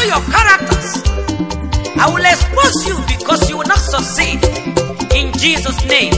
your characters. I will expose you because you will not succeed. In Jesus' name.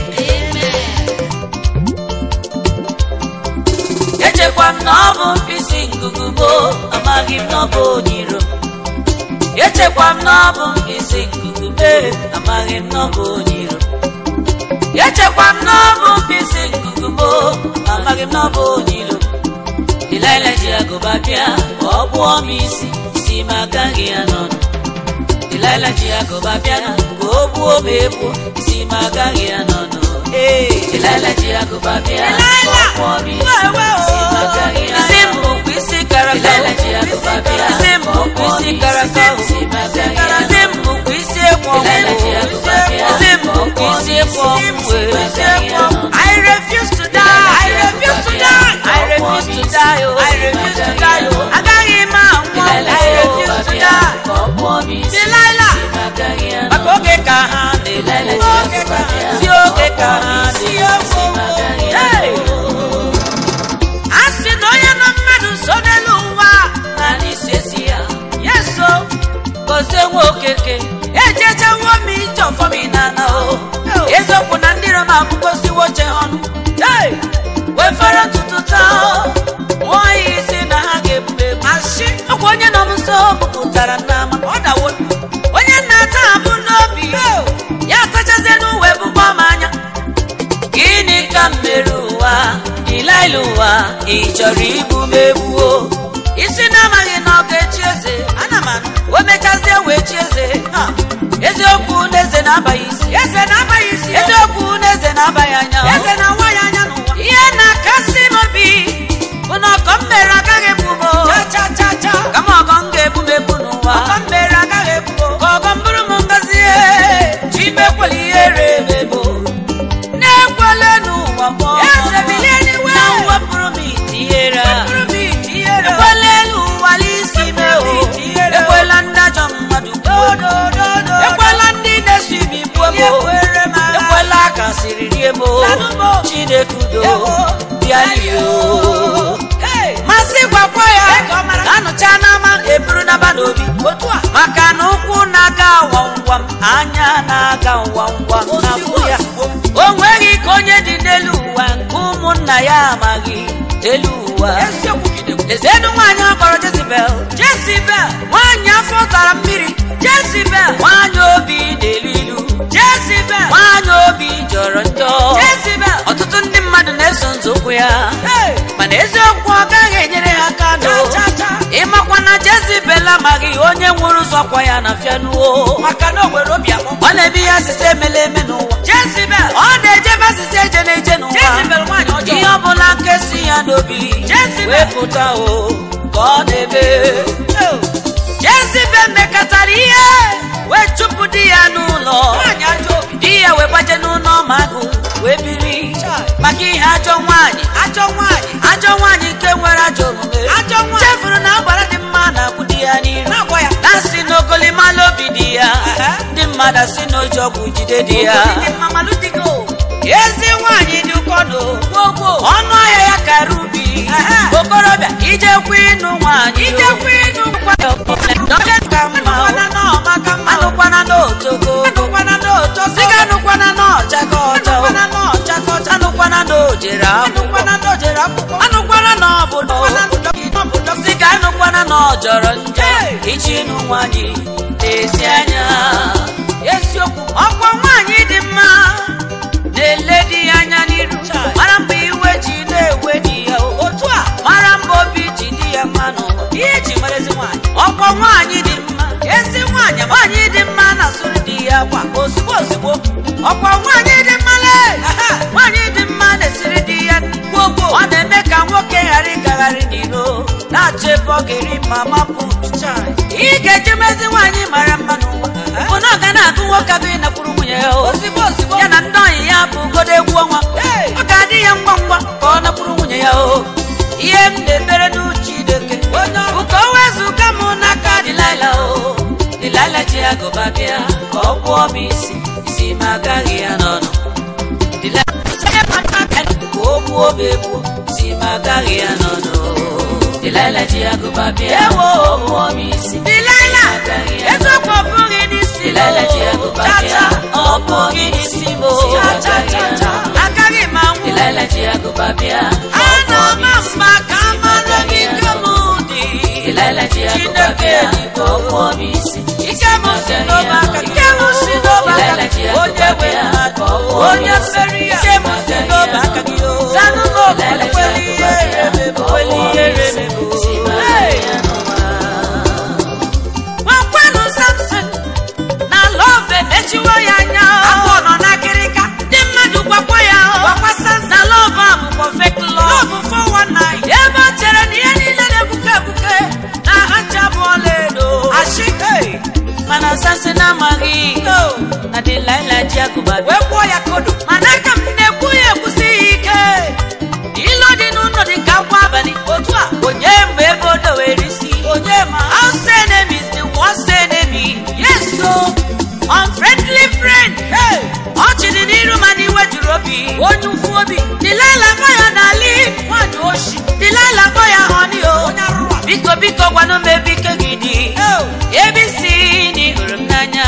Echekwam nobu mpisi ngugubo amagi nobu niro. Echekwam nobu mpisi ngugube amagi nobu niro. Echekwam nobu mpisi ngugubo amagi nobu niro. Delilah jiago babia obu omisi si magagi anono. Delilah jiago babia obu omebu si magagi anono. Delilah jiago babia obu omisi si magagi anono. Simbu kwisi karaka. Delilah jiago babia simbu kwisi karaka si magagi anono. Simbu kwisi ekwomu. Delilah jiago babia simbu kwisi ekwomu. I refuse to die. I refuse to die. I refuse to die. I refuse to die. I got him out. I refuse to die. Delilah. Akoke kahane. Sioke kahane. Hey. Asinoya na madu soneluwa. Nani sesia. Yes so. Kose wokeke. Ejeje womi chofo mi nana o. Ezo kuna ndiro mabukosi woche honu. Hey. Wefara tututa. Moi isi na hage bube. Ashi. Okwenye no muso bukutara nama. Oda won. Onye nata abu nobi. Ya tachazenu webu bomanya. Gini kameruwa. Ilailuwa. Ichoribu mebuo. Isi na magi no kechieze. Anaman. Wemechaze wechieze. Eze oku neze na bayisi. Eze na bayisi. Eze oku neze na bayanya. Eze na wayanya nuwa. Iye na kasi mobi. Uno komera kage bubo. Cha cha cha. Kama konge bube bunuwa. Komera kage bubo. Kogomburu mungazie. Chibe kweli ere bebo. Ne kwele nuwa mo. Eze bilieni we. Na wapuru mi tiera. Wapuru mi tiera. Kwele nuwa lisi meo. Ekwela ndajong madu. Ekwela ndi nesi mi buemo. Ekwela kasiri riemo. Chidekudo. Dialio. Masi kwa kwaya. Kanu chana ma eburu na banobi. Maka nuku naga wangwam. Anya naga wangwam. Nafuya. Onwegi konye di neluwa. Kumunna ya magi. Neluwa. Ezenu wanya koro Jezebel. Jezebel. Wanya fotara miri. Jezebel. Wanya obi delilu. Jezebel. Wanya obi joronto. Jezebel. Ọtụtụ ndị mmadụ na-eso nzọụkwụ ya. Mana eziokwu ọ gaghị enyere ha aka no. Ịmakwa na Jezebel amaghị onye nwụrụ ụzọkwa ya na fianuo. Maka na o nwere obi akpọ. Ọ na-ebi ya asịsị emele eme n'ụwa. Jezebel. Ọ na-ejebe asịsị eje na-eje n'ụwa. Jezebel nwanyị ọjọọ. Ihe ọbụla nke si ya n'obi. Jezebel. Wepụta o ka ọ na-eme. Jezebel mekatara ihe wee chụpụ di ya n'ụlọ. Di ya wee gbaje n'ụlọ magụ wee biri. Maka ihe ajọ nwaanyị. Ajọ nwaanyị nke nwere ajọ omume. Chefuru na agbara dị mma na-akwụ di ya n'iru. Na si n'ogolimala obi di ya. Ndị mmadụ si n'ojọgwụ jide di ya. Ezi nwaanyị dị ụkọdụ. Ọnụ ahịa ya kara ubi. Okorobịa ijekwa ịnụ nwaanyị. Anụkwana n'otogo. Siga anụkwana n'ọchakọcha. Anụkwana n'ojere akwụkwọ. Anụkwana n'ọbụdọ. Siga anụkwana n'ọjọrọ njọ. Ichi ịnụ nwaanyị ezi anya. Eziokwu ọkwa nwaanyị dị mma na-ele di ya anya n'iru. Mara mgbe iwe ji na-ewe di ya. Otu a mara mgbe obi ji di ya mma n'ụwa. Ihe ji mara ezi nwaanyị. Ọkwa nwaanyị dị mma. Ezi nwaanyị nwaanyị dị mma na-asụrụ di ya kwa ozugbo ozugbo. Ọkwa nwaanyị dị mma lee. Nwaanyị dị mma na-esiri di ya gbogbo. Ọ na-eme ka nwoke ghara ịgagharị n'iro. Na-achọ ebe ọ ga-eri ma mapụ. Ị ga-eji mezi nwaanyị mara mma n'ụwa. Ụna ọ ga na-agụ nwoke abụ ịnakwuru nwunye ya ozigbo ya na ndị ọyị ya bụ godo egwu ọnwa. Ọ ga-adị ya ngwa ngwa ka ọ nakwuru nwunye ya o. Ihe m na-emere n'uche ideke bụ ka o wezuga m n'aka Delilah o. Delilah ji agụba bịa ka ọ kwụọ m isi ma agaghị ya n'ọnụ. Delilah ka o gbuo m egbu si ma agaghị ya n'ọnụ. Delilah ji agụba bịa ọkpụọ m isi. Delilah eziokwu ọ bụghị n'isi. Delilah ji agụba bịa ọkpụọ gị isi m. Agaghị m anwụ. Delilah ji agụba bịa anọ m mma ka mmadụ gị ike m dị. Delilah ji agụba bịa ọkpụọ m isi. Ike m si n'ọba aka. Ike m si n'ọba aka. Onye nwe mmadụ onye mmeri ya. Ike m si n'ọba aka gị. Zanụ m okweli ihe eme m okweli ihe eme m. Nwakwenu Samson na love emechiwo ya anya. Afọ nọ n'akịrịka. Ndị mmadụ gwakwa ya gwakwa Samson na love a bụkwa fake love. Love 419. Ebe o chere na ihe niile na-ebuke ebuke na ha ncha bụ ọlaedo. Ashike mana Samson amaghị na Delilah ji agụba wee kwụọ ya kodo. Mana aka m na-ekwu ya ekwusighị ike. Ilo dị n'ụlọ dị ka akwa abalị. Otu a onye mgbe ebe o dowere isi. Onye ma house enemy is the worst enemy. Yes so unfriendly friend. Ọchị dị n'iru ma n'iwe juru obi. Onye ụfụ obi. Delilah gbọ ya n'ali nwanyị oshi. Delilah gbọ ya honey o. Biko biko gwanụ m ebe ike gị dị. Ebe isi na ịhụrụ m n'anya.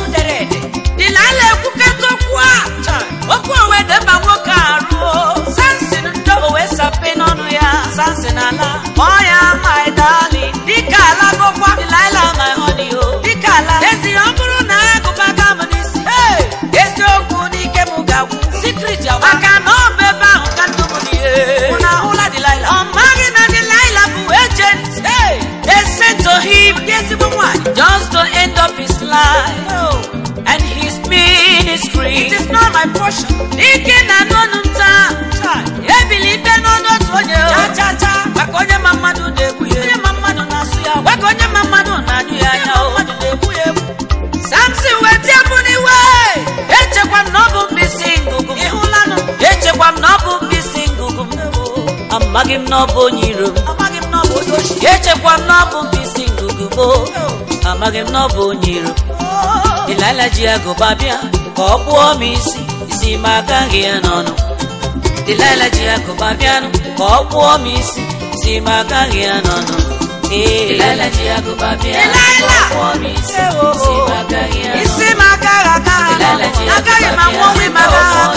Delilah ekwuketa okwu a. Okwu o wee deba nwoke arụ. Samson ndo o wee sape n'ọnụ ya. Samson ala kpọọ ya my darling. Dịka ala gokwa Delilah my honey o. Dịka ala ezi ọ bụrụ na agụba ga m n'isi. Eziokwu n'ike m ga-agwụ. Secret ya maka na ọ bụ ebe ahụ ka ndụ m dị. Ụna ụla Delilah. Ọ maghị na Delilah bụ agent. They sent to him just to end up his life and his ministry. It is not my portion. Ike na n'ọnụ nta. Ebili ibe n'ọnụ otu onye. Cha. Maka onye ma mmadụ na-egbu ya. Onye ma mmadụ na-asụ ya. Maka onye ma mmadụ na-anyụ ya anya. Mmadụ na-egbu ya egbu. Samson wee tie mkpu n'iwe. Echekwa m na ọ bụ mkpịsị ngụgụ m. Ịhụlanụ. Echekwa m na ọ bụ mkpịsị ngụgụ m. Amaghị m na ọ bụ onye iro m. Amaghị m na ọ bụ onye oshi. Echekwa m na ọ bụ mkpịsị ngụgụ m. Amaghị m na ọ bụ onye iro m. Delilah ji agụba bịa ka ọ kpụọ m isi m agaghị ya n'ọnụ. Delilah ji agụba bịanụ ka ọ kpụọ m isi m agaghị ya n'ọnụ. Delilah ji agụba bịa ka ọ kpụọ m isi m agaghị ya n'ọnụ. Isi m agaghị agaghị m anwụ onwe m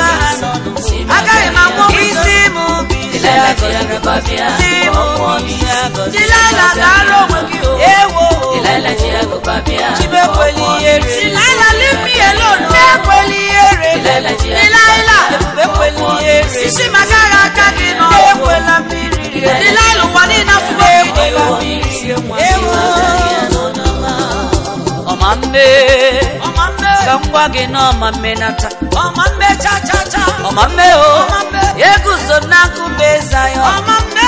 agaghị m anwụ onwe isi m bi. Delilah ji agụba bịa ka ọ kpụọ m isi. Delilah gara onwe gị o. Ewo. Delilah ji agụba bịa ka ọ kpụọ m isi. Delilah leave me alone. Ekweli ihere. Delilah ekweli ihere. Isi m agaghị aka gị nọ. Ekwela mmiri. Delilah ụwa niile afụgo ekwela mmiri. Ewo. Ọmamme ka m gwa gị na ọmamme nata. Ọmamme cha. Ọmamme o. Eguzo m n'akụkụ eze ya. Ọmamme.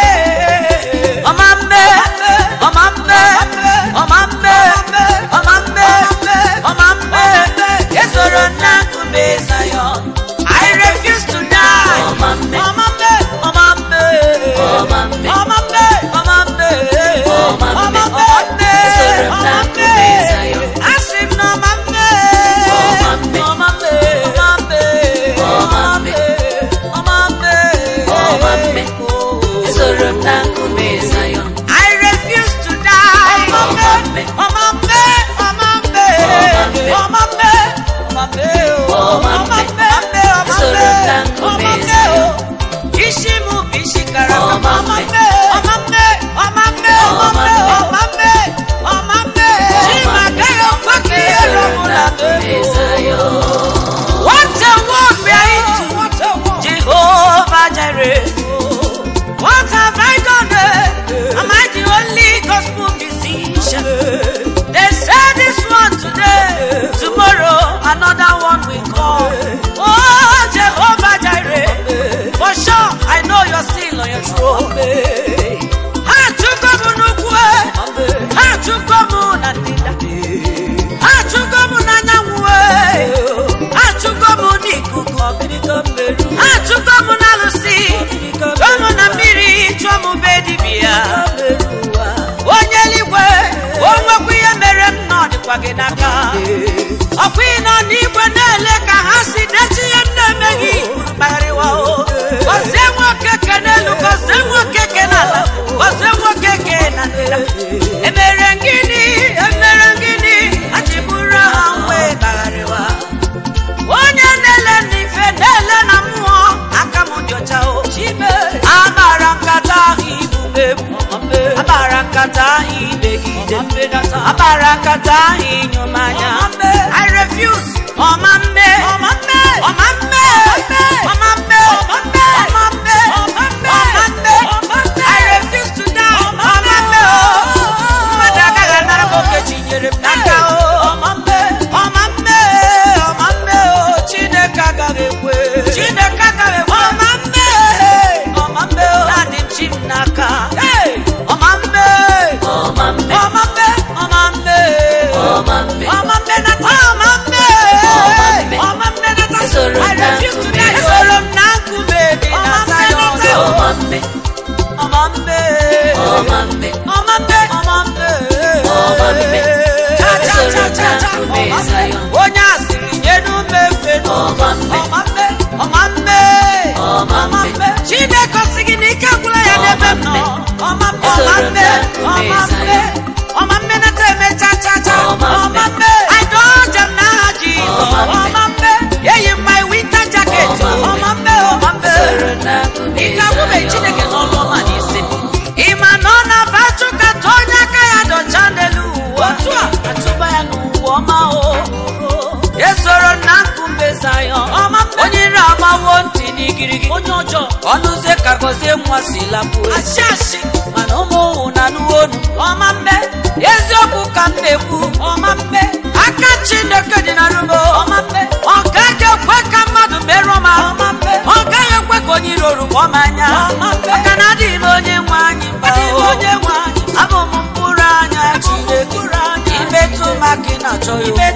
Esoro n'akụkụ eze ya. I refuse to die. Ọmamme. Asị m na ọmamme. Esoro n'akụkụ eze ya. I refuse to die. Ọmamme. Ishimu bishikara. Ọmamme. Chimagayo kwake eromula bebo. What a war we are into. Jehovah Jireh. What have I done? Am I the only gospel musician? They say this one today, tomorrow another one will come. Oh, Jehovah Jireh, for sure I know you're still on your throne. Ha chukomu n'ukwe, ha chukomu na ndịda, ha chukomu na nyanwụ, ha chukomu n'ikuku, ha chukomu na alụsị, chukomu na mmiri, chukomu bedibia. Onye eluigwe, o nwekwa ihe mere m nọ dịkwa gị n'aka. Ọkwa ị nọ n'igwe na-ele ka ha si dechi ihe m na-emeghị mkpagharịwa o. Gọzie nwoke ke n'elu, gọzie nwoke ke n'ala, gọzie nwoke nkata imegide akpara nkata inyomanya I refuse ọmamme ọmamme ọmamme ọmamme ọmamme ọmamme I refuse to die ọmamme mmadụ agaghị anara m oke chinyere m n'aka ọmamme ọmamme ọmamme Chineke agaghị ekwe ọmamme ọmamme adị m chi m n'aka ọmamme ọmamme ọmamme ọmamme ọmamme nata ọmamme ọmamme nata I refuse to die esoro m na nkume dị na Zion ọmamme ọmamme ọmamme ọmamme ọmamme ọmamme onye asịrị nyenu mefe ọmamme ọmamme ọmamme Chineke sị gị na ike agwụla ya n'ebe m nọ ọmamme ọmamme ọmamme ọmamme nata eme cha cha cha ọmamme I dodge m n'aha Jizọs ọmamme eyi my winter jacket ọmamme ọmamme ike agwụbe Chineke n'ọlụ ọma n'isi ịma na ọ na-abatụ ka onye aka ya dọcha n'elu ụwa otu a atụba ya n'ụwa ọma esoro na nkume Zion onye ire agbawo ntị n'igirigi onye ọjọọ ọnụzie ka gọzie nwa si lapụ asị mana ụmụ ụmụ na n'onu ọmamme eziokwu ka m na-ekwu ọmamme aka Chineke dị na rumo ọmamme ọ gaghị ekwe ka mmadụ merụọ m ọmamme ọ gaghị ekwe ka onye iro rụkpọ m anya maka na adịghị m onye nwe anyị abụ m mkpụrụ anya Chineke imetụ maka ị na-achọ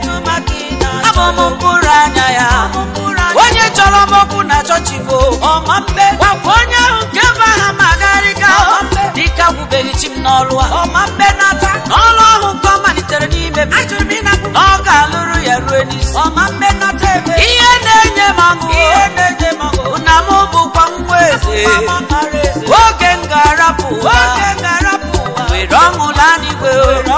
abụ m mkpụrụ anya ya onye chọrọ m okwu na chọchibo ọmamme gwakwa onye ahụ nke bụ aha ma garịga dịka gwubeghị chi m n'ọrụ a ọmamme nata n'ọrụ ahụ nke ọ malitere n'ime m ajụrụ m ịnapụ na ọ ga-alụrụ ya ruo n'isi ọmamme nata ebe ihe na-enye m ọṅụ na m bụkwa nwa eze oge m ga-arapụ were ọṅụ laa n'igwe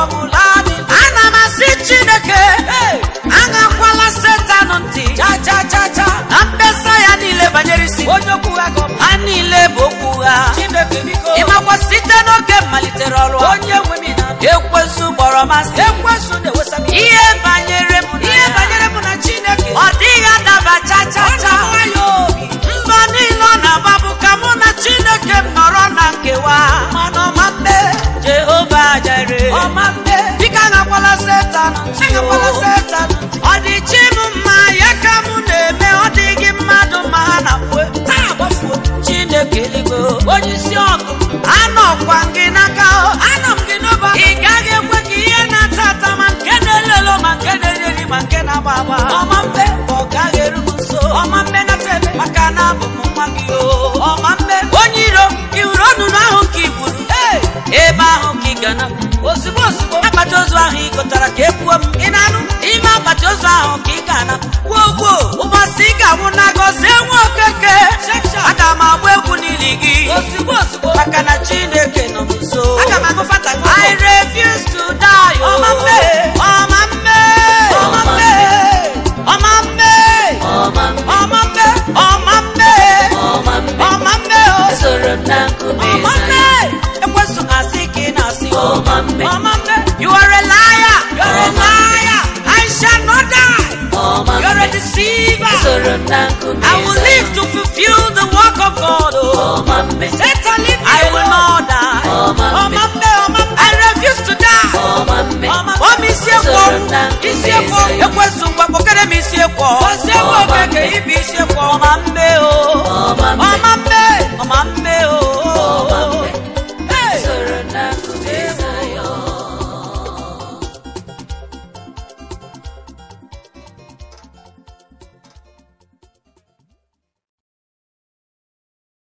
ana m asị Chineke aṅakwala Setan ntị na mkpesa ya niile banyere isi ha niile bụ okwu ụgha ịmakwa site n'oge m malitere ọrụ ekwensu gbọrọ masị ihe banyere m na Chineke ọ dịghị adaba cha mba niile ọ na-agbabụ ka mụ na Chineke m nọrọ na nkewa mana ọmamme Jehova jere ọmamme biko aṅakwala Setan ọ dị chi m mma ya ka mụ na-eme ọ dịghị mmadụ ma ha na-akwe Chineke eluigwe onye isi ọgụ anọkwa gị n'aka anọ m gị n'ụba ị gaghị ekwe ka ihe na-ata ata ma nke na-elelo ma nke na-eri ma nke na-agba agba ọmamme ọ gaghị eru m nso ọmamme nata ebe maka na abụ m nwa gị ọmamme onye iro iwuru onunu ahụ ka i gburu ebe ahụ ka ị ga na ozugbo akpati ozu ahụ ị gotara ka ekwuo m ị na-anụ ime akpati ozu ahụ ka ị ga-ana gwuo ụbọchị ị ga-anwụ na gọzie nwa okeke aga m agba egwu n'ili gị ozugbo maka na Chineke nọ m nso I refuse to die ọmamme ọmamme ọmamme ọmamme ọmamme ọmamme ọmamme ọmamme ekwensu asị ka ị na-asị ọmamme you are a liar I shall not die you're a deceiver I will live to fulfill the work of God Satan live I will not die ọmamme I refuse to die ọmamme isi ekwo ekwensu mgbakpọkere m isi ekwo ọsị ekwo okeke ibi isi ekwo ọmamme ọmamme